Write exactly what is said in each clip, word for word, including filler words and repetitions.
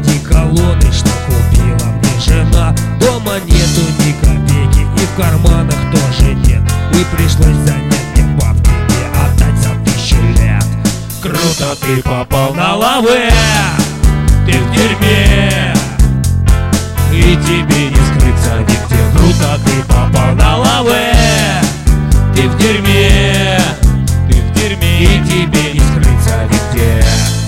одеколоны, что купила мне жена. Дома нету ни копейки и в карманах тоже нет, и пришлось занять мне бабки и отдать за тысячу лет. Круто ты попал на лаве, ты в дерьме, и тебе не скрыться нигде. Круто ты попал на лаве, ты в дерьме, ты в дерьме, и тебе не скрыться нигде.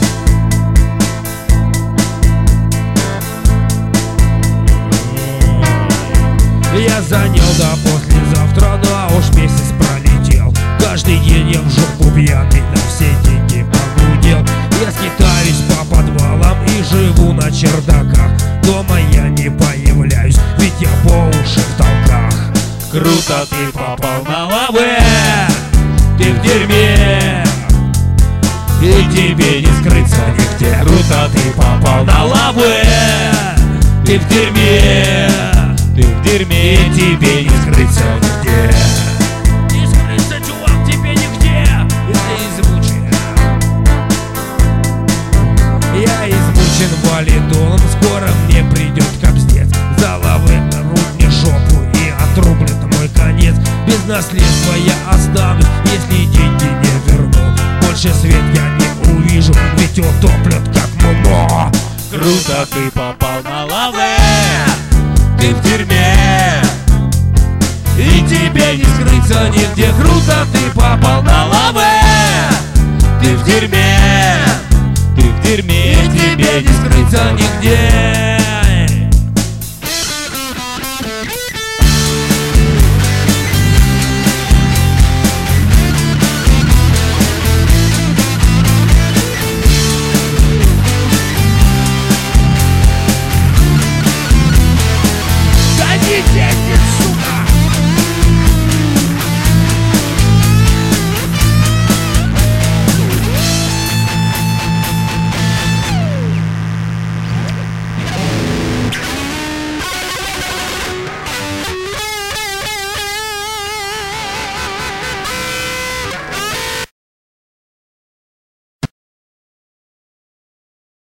Я занял до послезавтра, да уж месяц пролетел. Каждый день я в жопу пьяный, на все деньги погудел. Я скитаюсь по подвалам и живу на чердаках. Дома я не появляюсь, ведь я по уши в толках. Круто ты попал на лаве, ты в дерьме, и тебе не скрыться нигде. Круто ты попал на лаве, ты в дерьме, ты в дерьме, и тебе не скрыться нигде. Не скрыться, чувак, тебе нигде. Я измучен, я измучен валидолом. Скоро мне придет капздец. За лавы рвут мне жопу и отрублят мой конец. Без наследства я останусь, если деньги не верну. Больше свет я не увижу, ведь утоплят как мумо. Круто ты попал на лаве, ты в дерьме, и тебе не скрыться нигде. Круто ты попал на лаве, ты в дерьме, ты в дерьме, и тебе не скрыться нигде.